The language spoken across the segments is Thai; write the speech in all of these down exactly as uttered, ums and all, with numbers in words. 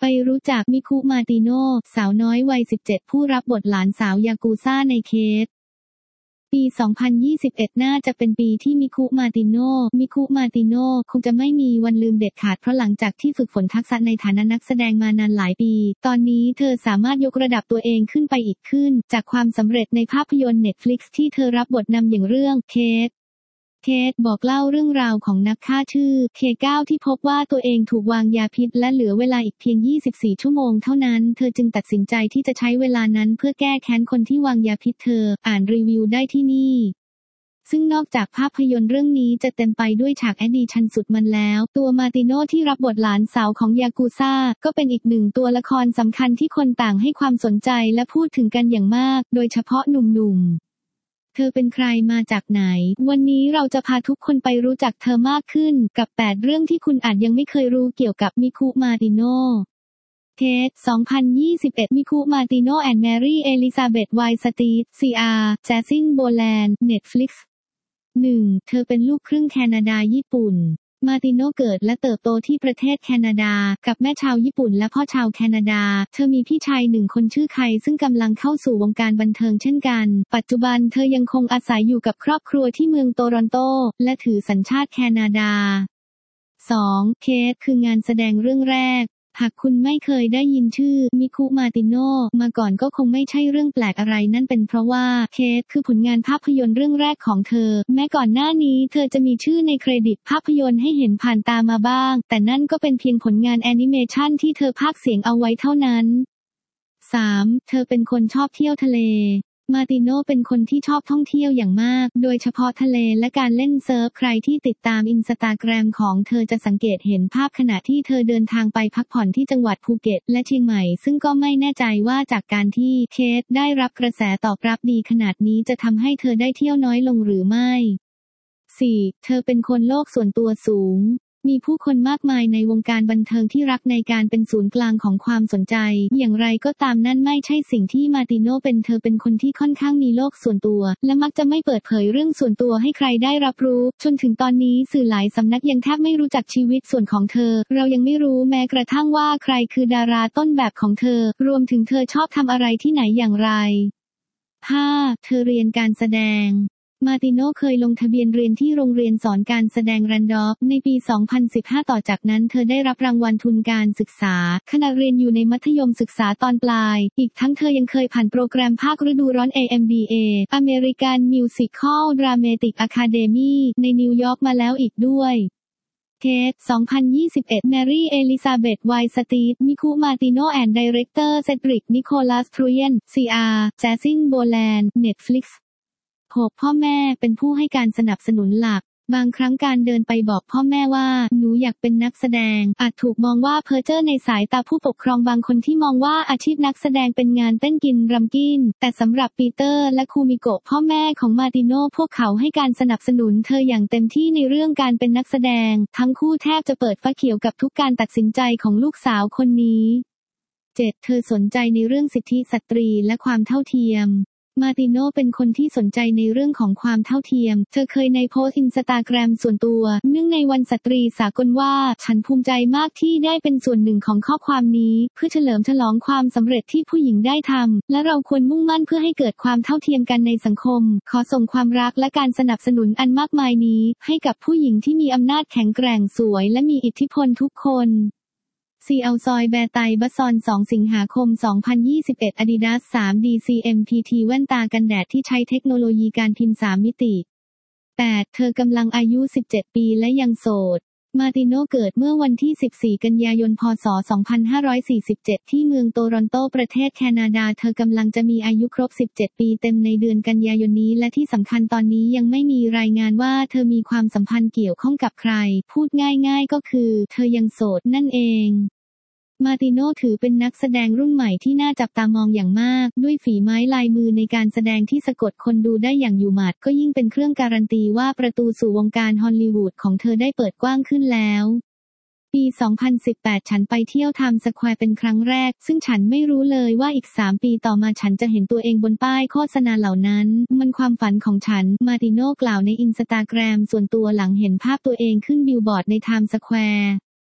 ไปรู้จักมิคุมาติโนะสาวน้อยวัยสิบเจ็ดผู้รับบทหลานสาวยากูซ่าในเคสปีสองพันยี่สิบเอ็ดน่าจะเป็นปีที่มิคุมาติโนะมิคุมาติโนะคงจะไม่มีวันลืมเด็ดขาดเพราะหลังจากที่ฝึกฝนทักษะในฐานะนักแสดงมานานหลายปีตอนนี้เธอสามารถยกระดับตัวเองขึ้นไปอีกขึ้นจากความสำเร็จในภาพยนตร์ Netflix ที่เธอรับบทนำอย่างเรื่องเคสเคสบอกเล่าเรื่องราวของนักฆ่าชื่อเคเก้าที่พบว่าตัวเองถูกวางยาพิษและเหลือเวลาอีกเพียงยี่สิบสี่ชั่วโมงเท่านั้นเธอจึงตัดสินใจที่จะใช้เวลานั้นเพื่อแก้แค้นคนที่วางยาพิษเธออ่านรีวิวได้ที่นี่ซึ่งนอกจากภาพยนตร์เรื่องนี้จะเต็มไปด้วยฉากแอคชั่นสุดมันแล้วตัวมาติโนะที่รับบทหลานสาวของยากูซ่าก็เป็นอีกหนึ่งตัวละครสำคัญที่คนต่างให้ความสนใจและพูดถึงกันอย่างมากโดยเฉพาะหนุ่มๆเธอเป็นใครมาจากไหนวันนี้เราจะพาทุกคนไปรู้จักเธอมากขึ้นกับแปดเรื่องที่คุณอาจยังไม่เคยรู้เกี่ยวกับมิคุมาติโนะเคสสองพันยี่สิบเอ็ดมิคุมาติโนะแอนด์แมรี่เอลิซาเบธไวสตีท ซี อาร์ แจซิงโบแลนด์ Netflix หนึ่ง เธอเป็นลูกครึ่งแคนาดาญี่ปุ่นมาติโนะเกิดและเติบโตที่ประเทศแคนาดากับแม่ชาวญี่ปุ่นและพ่อชาวแคนาดาเธอมีพี่ชายหนึ่งคนชื่อไคซึ่งกำลังเข้าสู่วงการบันเทิงเช่นกันปัจจุบันเธอยังคงอาศัยอยู่กับครอบครัวที่เมืองโตรอนโตและถือสัญชาติแคนาดา สอง เคสคืองานแสดงเรื่องแรกหากคุณไม่เคยได้ยินชื่อมิคุมาติโนะมาก่อนก็คงไม่ใช่เรื่องแปลกอะไรนั่นเป็นเพราะว่าเคสคือผลงานภาพยนตร์เรื่องแรกของเธอแม้ก่อนหน้านี้เธอจะมีชื่อในเครดิตภาพยนตร์ให้เห็นผ่านตามาบ้างแต่นั่นก็เป็นเพียงผลงานแอนิเมชันที่เธอพากย์เสียงเอาไว้เท่านั้น สาม เธอเป็นคนชอบเที่ยวทะเลมาติโนะเป็นคนที่ชอบท่องเที่ยวอย่างมากโดยเฉพาะทะเลและการเล่นเซิร์ฟใครที่ติดตามอินสตาแกรมของเธอจะสังเกตเห็นภาพขณะที่เธอเดินทางไปพักผ่อนที่จังหวัดภูเก็ตและเชียงใหม่ซึ่งก็ไม่แน่ใจว่าจากการที่เคสได้รับกระแสตอบรับดีขนาดนี้จะทำให้เธอได้เที่ยวน้อยลงหรือไม่ สี่ เธอเป็นคนโลกส่วนตัวสูงมีผู้คนมากมายในวงการบันเทิงที่รักในการเป็นศูนย์กลางของความสนใจอย่างไรก็ตามนั่นไม่ใช่สิ่งที่มาติโนะเป็นเธอเป็นคนที่ค่อนข้างมีโลกส่วนตัวและมักจะไม่เปิดเผยเรื่องส่วนตัวให้ใครได้รับรู้จนถึงตอนนี้สื่อหลายสำนักยังแทบไม่รู้จักชีวิตส่วนของเธอเรายังไม่รู้แม้กระทั่งว่าใครคือดาราต้นแบบของเธอรวมถึงเธอชอบทำอะไรที่ไหนอย่างไร ห้า เธอเรียนการแสดงมาติโนะเคยลงทะเบียนเรียนที่โรงเรียนสอนการแสดงแรนดอฟในปี สองพันสิบห้า ต่อจากนั้นเธอได้รับรางวัลทุนการศึกษาขณะเรียนอยู่ในมัธยมศึกษาตอนปลายอีกทั้งเธอยังเคยผ่านโปรแกรมภาคฤดูร้อน เอ เอ็ม ดี เอ American Musical Dramatic Academy ในนิวยอร์กมาแล้วอีกด้วยเคส สองพันยี่สิบเอ็ด แมรี่เอลิซาเบธไวสตีทมิคุมาติโนะแอนด์ไดเรคเตอร์เซดริกนิโคลัสทรูเยน ซี อาร์ แจซิงโบแลนด์ Netflixหก พ่อแม่เป็นผู้ให้การสนับสนุนหลักบางครั้งการเดินไปบอกพ่อแม่ว่าหนูอยากเป็นนักแสดงอาจถูกมองว่าเพ้อเจ้อในสายตาผู้ปกครองบางคนที่มองว่าอาชีพนักแสดงเป็นงานเต้นกินรำกินแต่สำหรับปีเตอร์และคูมิโกะพ่อแม่ของมาติโนะพวกเขาให้การสนับสนุนเธออย่างเต็มที่ในเรื่องการเป็นนักแสดงทั้งคู่แทบจะเปิดฟ้าเขียวกับทุกการตัดสินใจของลูกสาวคนนี้ เจ็ด เธอสนใจในเรื่องสิทธิสตรีและความเท่าเทียมมาติโนะเป็นคนที่สนใจในเรื่องของความเท่าเทียมเธอเคยในโพสต์อินสตาแกรมส่วนตัวเนื่องในวันสตรีสากลว่าฉันภูมิใจมากที่ได้เป็นส่วนหนึ่งของข้อความนี้เพื่อเฉลิมฉลองความสำเร็จที่ผู้หญิงได้ทำและเราควรมุ่งมั่นเพื่อให้เกิดความเท่าเทียมกันในสังคมขอส่งความรักและการสนับสนุนอันมากมายนี้ให้กับผู้หญิงที่มีอำนาจแข็งแกร่งสวยและมีอิทธิพลทุกคนซีเอาซอยแบร์ไตบัสซอนสองสิงหาคมสองพันยี่สิบเอ็ด Adidas สาม ดี ซี เอ็ม พี ที แว่นตากันแดดที่ใช้เทคโนโลยีการพิมพ์สามมิติ แปด เธอกำลังอายุสิบเจ็ดปีและยังโสดมาติโนะเกิดเมื่อวันที่สิบสี่กันยายนพ.ศ. สองพันห้าร้อยสี่สิบเจ็ดที่เมืองโตรอนโตประเทศแคนาดาเธอกำลังจะมีอายุครบสิบเจ็ดปีเต็มในเดือนกันยายนนี้และที่สำคัญตอนนี้ยังไม่มีรายงานว่าเธอมีความสัมพันธ์เกี่ยวข้องกับใครพูดง่ายๆก็คือเธอยังโสดนั่นเองมาติโนะถือเป็นนักแสดงรุ่นใหม่ที่น่าจับตามองอย่างมากด้วยฝีไม้ลายมือในการแสดงที่สะกดคนดูได้อย่างอยู่หมัดก็ยิ่งเป็นเครื่องการันตีว่าประตูสู่วงการฮอลลีวูดของเธอได้เปิดกว้างขึ้นแล้วปี สองพันสิบแปด ฉันไปเที่ยวไทม์สแควร์เป็นครั้งแรกซึ่งฉันไม่รู้เลยว่าอีกสามปีต่อมาฉันจะเห็นตัวเองบนป้ายโฆษณาเหล่านั้นมันความฝันของฉันมาติโนะกล่าวในอินสตาแกรมส่วนตัวหลังเห็นภาพตัวเองขึ้นบิลบอร์ดในไทม์สแควร์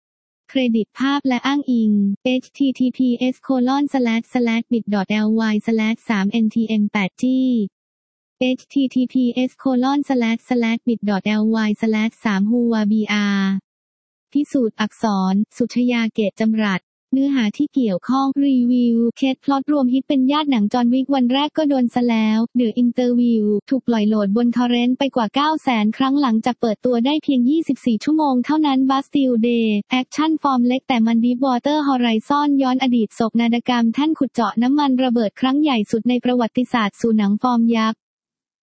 เครดิตภาพและอ้างอิง เอช ที ที พี เอส โคลอน สแลช สแลช บิต ดอท แอล วาย สแลช สาม เอ็น ที เอ็ม แปด จี เอช ที ที พี เอส โคลอน สแลช สแลช บิต ดอท แอล วาย สแลช สาม ฮูวา บี อาร์ พิสูจน์อักษร สุชยาเกตจำรัดเนื้อหาที่เกี่ยวข้อง รีวิว เคสพล็อตรวมฮิตเป็นญาติหนังจอห์นวิกวันแรกก็โดนซะแล้วเดอะอินเตอร์วิวถูกปล่อยโหลดบนทอร์เรนต์ไปกว่า เก้าแสน ครั้งหลังจากเปิดตัวได้เพียง ยี่สิบสี่ ชั่วโมงเท่านั้น บาสติลเดย์ แอคชั่นฟอร์มเล็กแต่มันดีฟวอเตอร์ฮอไรซอนย้อนอดีตโศกนาฏกรรมแท่นขุดเจาะน้ำมันระเบิดครั้งใหญ่สุดในประวัติศาสตร์สู่หนังฟอร์มยักษ์